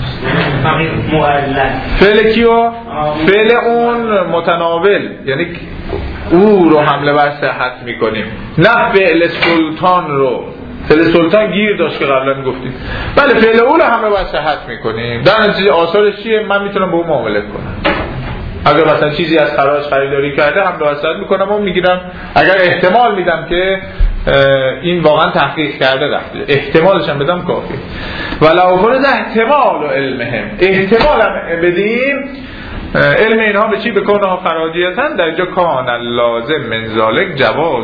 فعل کیو؟ فعل اون متناول، یعنی او رو حمله بر صحت میکنیم، نه فعل سلطان رو. فعل سلطان گیر داشت که قبلا گفتیم. بله فعل او رو حمله بر صحت میکنیم. در نتیجه آثارش چیه؟ من میتونم به اون معامله کنم. اگر مثلا چیزی از خراج خریداری کرده حمله بر صحت میکنم و میگیرم. اگر احتمال میدم که این واقعا تحقیق کرده رفته، احتمالش هم بدم کافی. ولو فرض احتمال و علمهم، احتمال هم بدیم علم اینها به چی بکنه خراجیتن، در جا کان لازم من ذالک جواز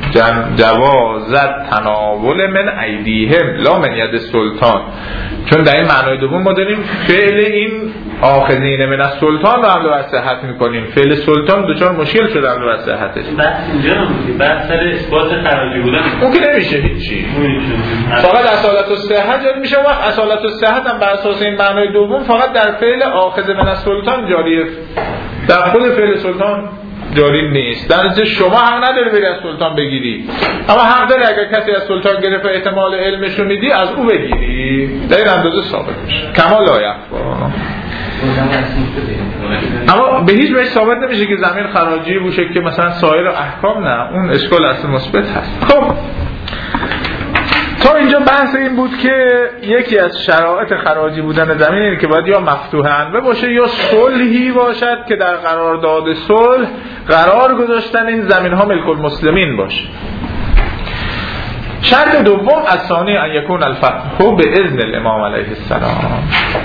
جوازت تناول من ایدیهم لا من ید سلطان. چون در این معنای دوم ما داریم فعل این آخذین من از سلطان رو حمله بر صحت میکنیم. فعل سلطان دوچار مشکل شده حمله بر صحتش. بحث اینجا نمیشه، بحث سر اثبات خراجی بودن اون که نمیشه هیچی، فقط اصالت الصحت جاری میشه. وقت اصالت الصحت هم بر اساس این معنای دوم فقط در فعل آخذ من از سلطان جاریه، در خود فعل سلطان جاری نیست. در نتیجه شما حق نداری بری از سلطان بگیری، اما حق داری اگر کسی از سلطان گرفت احتمال علمش رو میدی از او بگیری. در این اندازه ثابت میشه. کما لا یخفا. اما به هیچ وجه ثابت نمیشه که زمین خراجی باشه که مثلا سایر احکام، نه، اون اشکال اصل مثبت هست. خب تا اینجا بحث این بود که یکی از شرایط خراجی بودن زمین اینه که باید یا مفتوح عنوه باشه یا صلحی باشد که در قرارداد صلح قرار گذاشتن این زمین ها ملک المسلمین باشه. شرط دوم از ثانی ان یکون الفتح به اذن الامام علیه السلام.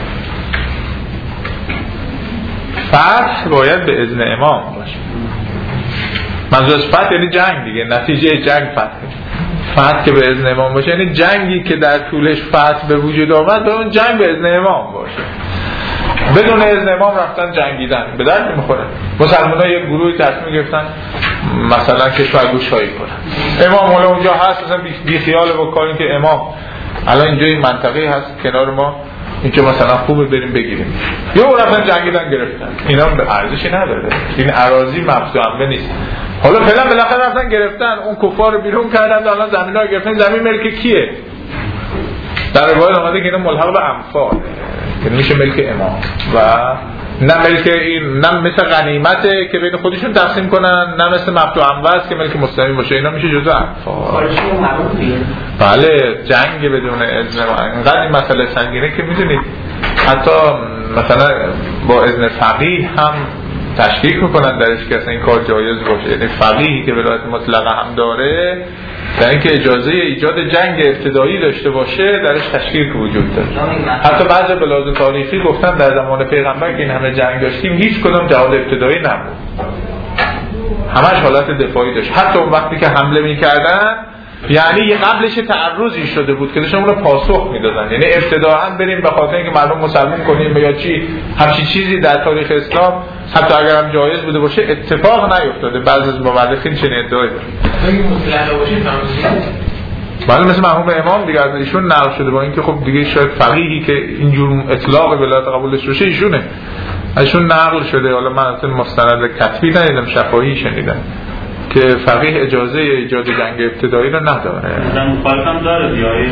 فتح باید به اذن امام باشه. منظور از فتح یعنی جنگ دیگه، نتیجه جنگ فتح. فتح که به اذن امام باشه یعنی جنگی که در طولش فتح به وجود آمد به اون جنگ به اذن امام باشه. بدون اذن امام رفتن جنگیدن به درد نمیخوره. مسلمان ها یک گروهی تصمیم گرفتن مثلا کشورگشایی کنن، امام حالا اونجا هست، مثلا بی خیال با کاری که امام الان اینجا این منطقه هست کنار ما، اینکه مثلا خوبه بریم بگیریم، یا رفتن جنگیدن گرفتن. اینا به ارزشی نداره، این اراضی مفتوحه نیست. حالا فعلا بالاخره رفتن گرفتن، اون کفار رو بیرون کردن، الان زمینا رو گرفتن. زمین ملک کیه؟ در روایت اومده که اینا ملحق به انفال، یعنی میشه ملک امام و نه ملک این، نه مثل غنیمته که بین خودشون تقسیم کنن، نه مثل مفتوح انواز که ملک مسلمین باشه. اینا میشه جزء انفال. بله جنگ بدون اذن اینقدر این مسئله سنگینه که میدونید حتی مثلا با اذن فقیه هم تشکیک میکنن درش که اصلا این کار جایز باشه. یعنی فقیهی که ولایت مطلقه هم داره در اینکه اجازه ایجاد جنگ ابتدایی داشته باشه درش تشکیک وجود داره. حتی بعضی بلاد تاریخی گفتن در زمان پیغمبر که این همه جنگ داشتیم هیچ کدوم جهاد ابتدایی نبود، همش حالت دفاعی داشت. حتی اون وقتی که حمله میکردن یعنی یه قبلش تعرضی شده بود که داشتن اون رو پاسخ میدادن، یعنی ابتداعا بریم به خاطر اینکه مردم مسلمان کنیم یا چی، همچین چیزی در تاریخ اسلام حتی اگر هم جایز بوده باشه اتفاق نیفتاده. بعضی از مورخین چنین ادعایی دارن. بله مثل مرحوم امام دیگه از ایشون نقل شده، با اینکه خب دیگه شاید فقیهی که اینجور اطلاق ولایت قبولش بشه ایشونه، ایشون نقل شده. حالا من اصلا مستند کتبی ندیدم، شفاهی شنیدم که فقیه اجازه ایجاد جنگ ابتدایی رو نداره. مخالفم داره بیایی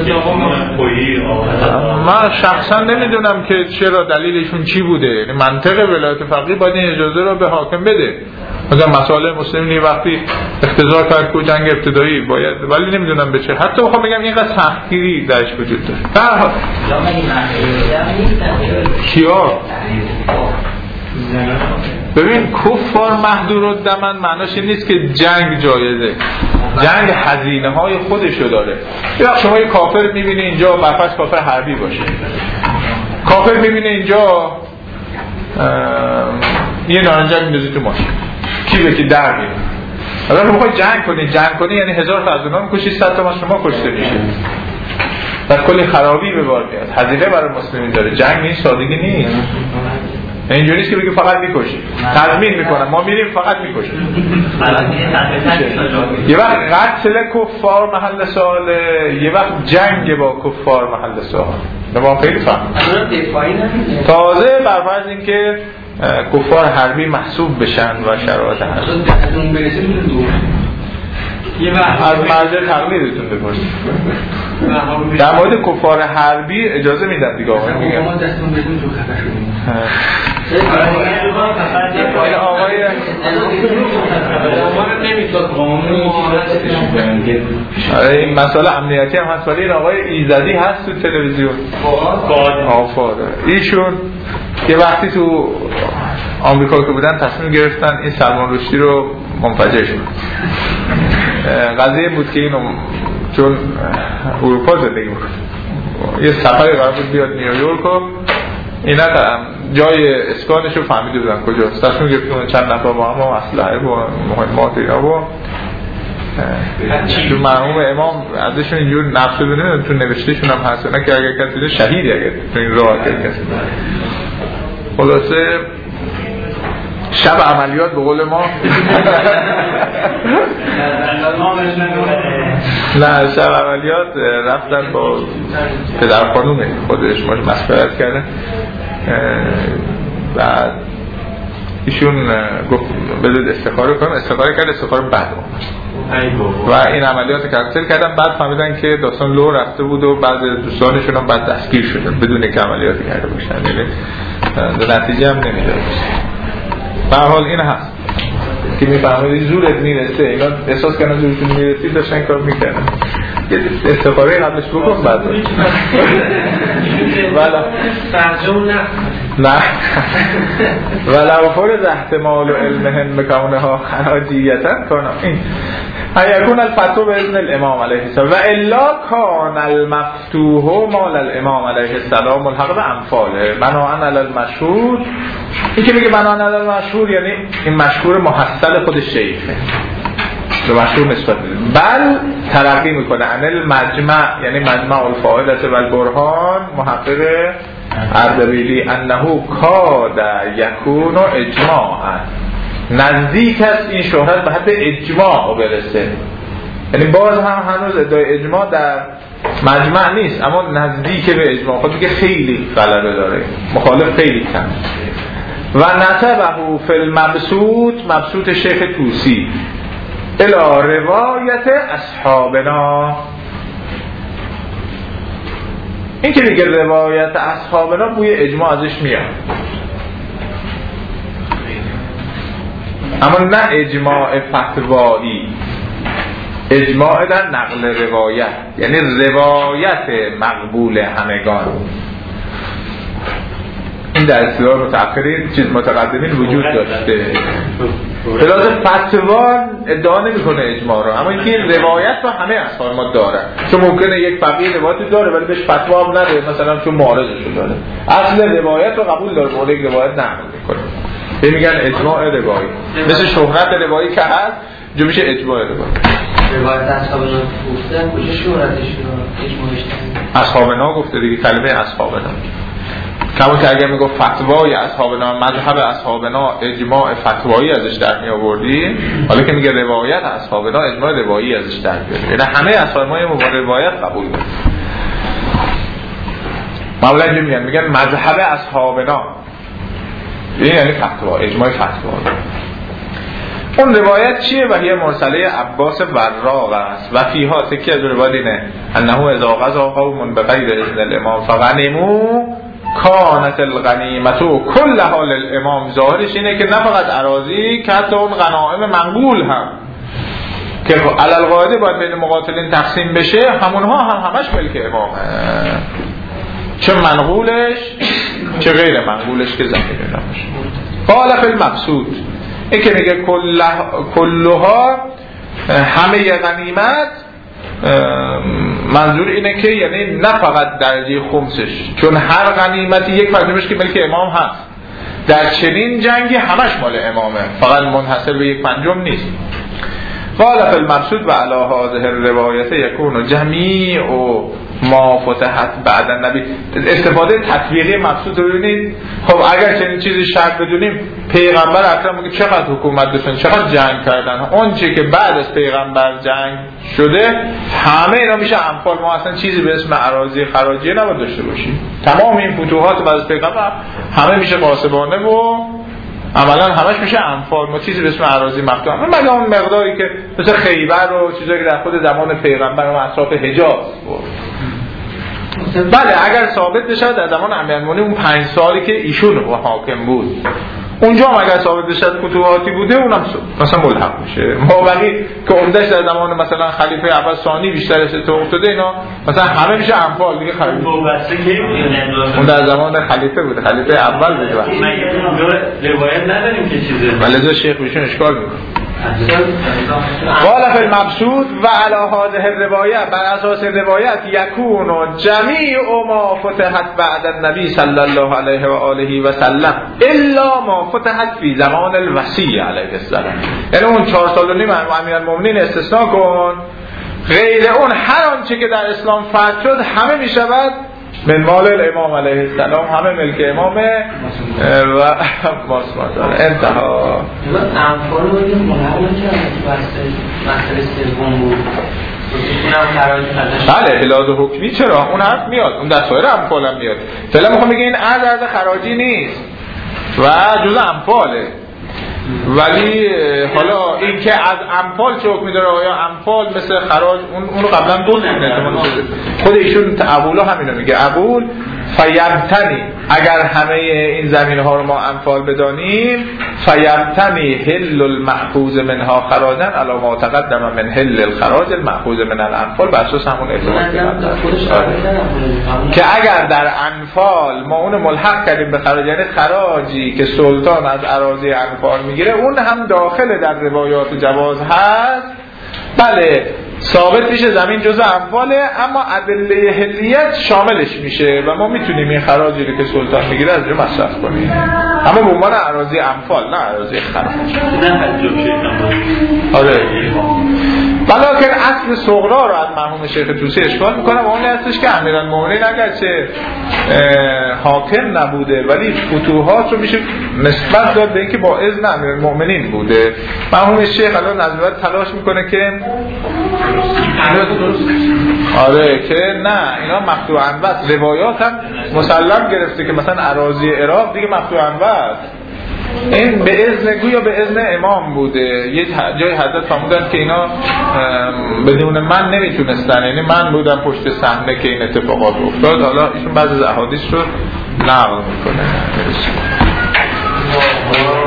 من شخصا نمیدونم که چرا دلیلشون چی بوده. یعنی منطق ولایت فقیه باید این اجازه رو به حاکم بده. مثلا مسائل مسلمین وقتی اختزار کرد که جنگ ابتدایی باید، ولی نمیدونم به چه. حتی بخوام بگم اینقدر سختگیری درش وجود داره. در حال کیا ببین کفار محدودالدمن معناش این نیست که جنگ جایزه، جنگ هزینه های خودشو داره. یا شما یه کافر میبینه اینجا برفش کافر حربی باشه، کافر میبینه اینجا یه نارنجک میندازی تو ماشین، کی به کی در میره، اگر میخوای جنگ کنی جنگ کنی یعنی هزار تا از اونها میکشی، صد تا از شما کشته میشه و کلی خرابی به بار میاد. هزینه برای مسلمین داره. جنگ نیست، سادگی نیست. اینجوری نیست که بگی فقط میکشیم، تضمین میکنم ما میریم فقط میکشیم. یه وقت قتل کفار محل سواله، یه وقت جنگ با کفار محل سوال. ما خیلی فهم تازه بر فرض اینکه کفار حربی محسوب بشن و شرایط هست. از مرجع تقلیدتون بپرسید. در مورد کفار حربی اجازه میدن دیگه آقای میگن ما دستمون بدون تو خفه شدیم. این آقای آقای نمیتاد قانونی این مسئله امنیتی هم هست، ولی این آقای ایزدی هست تو تلویزیون آفاده ایشون یه وقتی تو آمریکا که بودن تصمیم گرفتن این سلمان رشدی رو منفجر شد. قضیه بود که اینو چون اروپا زندگی بود یه سفری قرار بود بیاد نیویورک و اینا جای اسکانش رو فهمیده بودن کجاست. تصمیم گرفتن چند نفر با هم اسلحه با مهمات اینا با تو مرحوم امام ازشون اینجور نقشه بودن تو نوشتهشون هم هست نه که اگر کسی شهیدی اگر تو این راه اگر کسی خلاصه شب عملیات به قول ما نه شب عملیات رفتن با پدر خانوم خودش ما مشورت کردن بعد ایشون گفت بذارید استخاره کنم، استخاره کرد، استخاره بد و این عملیات کنسل کردن. بعد فهمیدن که داستان لو رفته بود و بعض دوستانشون هم بعد دستگیر شدن بدون که عملیاتی کرده باشن، یعنی نتیجه هم نمیده. به هر حال این هست که میفهمید زورت میرسه، اینا احساس کردن زورتون میرسید داشتن کار میکردن. یه استفاده قبلش بکن بعد ولی ترجمه نه نه ولو فرض احتمال و علمهم بکونه ها خراجیتا کنم این هیکون الفتو به اذن الامام علیه السلام و الا کان المفتوح مال الامام علیه السلام الحق به انفاله بناءً علی المشهور. این که میگه بناءً علی المشهور یعنی این مشهور محصل خود شیخه به مشهور نسبت میده. بل ترقی میکنه عن المجمع یعنی مجمع الفائده و البرهان محقق اردبیلی انه کاد یکون اجماعا نزدیک است این شهرت به حد اجماع برسه، یعنی باز هم هنوز ادعای اجماع در مجمع نیست اما نزدیک به اجماع، خود که خیلی غلبه داره، مخالف خیلی کم. و نسبه فی المبسوط مبسوط شیخ طوسی الی روایت اصحابنا. این که میگه روایت اصحابنا بوی اجماع ازش میاد، اما نه اجماع فتوایی، اجماع در نقل روایت یعنی روایت مقبول همگان. این در اصطلاح متأخرین چیز متقدمین وجود داشته. خلاصه فتوا ادعا نمیکنه اجماع رو، اما اینکه روایت رو همه اصحاب ما دارن، چون ممکنه یک فقیه روایتی داره ولی بهش فتوا هم نده، مثلا چون معارضش رو داره، اصل روایت رو قبول داره مورد یک روایت نقل میکنه. به میگن اجماع روایی، مثل شهرت روایی که هست جو میشه اجماع روایی. روایت اصحابنا گفتن کجا شهرتش رو اجماعش اصحابنا گفته دیگه، کلمه اصحابنا کما که اگر میگفت فتوای اصحابنا مذهب اصحابنا اجماع فتوایی ازش در می آوردی، حالا که میگه روایت اصحابنا اجماع روایی ازش در میاد، یعنی همه اصحاب ما با روایت قبول دارن. معمولا اینجا میگن میگن مذهب اصحابنا، این یعنی فتوا، اجماع فتوا. اون روایت چیه؟ و هی مرسله عباس وراق است و فیها تکی از روایت اینه انه اذا غزا قوم بغیر اذن الامام فغنموا کانت الغنیمت و کل حال الامام. ظاهرش اینه که نه فقط اراضی که حتی اون غنائم منقول هم که علل قاعده باید بین مقاتلین تقسیم بشه، همونها هم همش ملک امامه، چه منقولش چه غیر منقولش که زمینه نماشه. قال فی المبسوط، این که میگه کلها همه غنیمت، منظور اینه که یعنی نه فقط درجه خمسش، چون هر غنیمتی یک پنجمش که ملک امام هست، در چنین جنگی همش مال امامه، فقط منحصر به یک پنجم نیست. قال فی المبسوط و علی هذه الروایت یکون جمیع ما فتحت بعد النبی. استفاده تطبیقی مبسوط رو ببینید. خب اگر چنین چیزی شک بدونیم پیغمبر اکرم میگه چقدر حکومت داشتن، چقدر جنگ کردن، اون چیزی که بعد از پیغمبر جنگ شده همه اینا میشه امثال. ما اصلا چیزی به اسم اراضی خراجی نباید داشته باشیم. تمام این فتوحات بعد از پیغمبر همه میشه قاسبانه و عملا همش میشه انفال. ما چیزی به اسم اراضی مفتوحه مگه اون مقداری که مثل خیبر و چیزایی که در خود زمان پیغمبر و اطراف حجاز بود. بله اگر ثابت بشه در زمان امیرالمومنین اون پنج سالی که ایشون حاکم بود اونجا هم اگر ثابت بشه فتوحاتی بوده اونم مثلا ملحق میشه. ما ولی که عمدهش در زمان مثلا خلیفه اول ثانی بیشتر اتفاق افتاده اینا مثلا همه میشه انفال دیگه. خلیفه اون در زمان خلیفه بوده، خلیفه اول بوده. مگه روایت نداریم که چیزه ولذا شیخ بهشون اشکال میکنه. قال فی المبسوط و علی هذه الروایت بر اساس روایت یکون جمیع ما فتحت بعد النبی صلی الله علیه و آله و سلم الا ما فتحت فی زمان الوصی علیه السلام. یعنی اون چهار سال و نیم امیرالمومنین استثناء کن، غیر اون هر آنچه که در اسلام فتح شد همه میشود من مال الامام علیه السلام، همه ملک امامه و ماسمات داره. انتها انفال رو یه ملحق کرد مسئله سوم بود اونم خراج ازش. بله الاده حکمی چرا اون حرف میاد، اون در سایر انفال هم میاد. فعلا میخوام بگه این از عرض خراجی نیست و جز انفاله، ولی حالا این که از انفال چه حکمی داره، آیا انفال مثل خراج اون اونو قبلا گفتیم خود ایشون تعبولا همینو میگه عبول فیمتنی اگر همه این زمین ها رو ما انفال بدانیم فیمتنی حل المحفوظ منها خراجن علی ما تقدم من حل الخراج المحفوظ من الانفال بر اساس همون اعتماد که اگر در انفال ما اون ملحق کردیم به خراج، یعنی خراجی که سلطان از اراضی انفال میگیره اون هم داخل در روایات جواز هست. بله ثابت میشه زمین جزء انفاله اما ادله حلیت شاملش میشه و ما میتونیم این خراجی رو که سلطان میگیره از اون مصرف کنیم، اما به عنوان اراضی انفال نه اراضی خراج. آره ولیکن اصل صغرا رو از مرحوم شیخ طوسی اشکال میکنم و اون هستش که امیرالمومنین اگرچه حاکم نبوده ولی فتوحات رو میشه نسبت داد به اینکه با اذن امیرالمومنین بوده. مرحوم شیخ الان نظرت تلاش میکنه که آره که نه اینا مقطوعاً بس روایات هم مسلم گرفته که مثلا اراضی عراق دیگه مقطوعاً بس این به اذن گویا به اذن امام بوده. یه جای حضرت فرمودن که اینا بدون من نمیتونستن، یعنی من بودم پشت صحنه که این اتفاقات افتاد. حالا ایشون بعضی از احادیث رو نقل میکنه.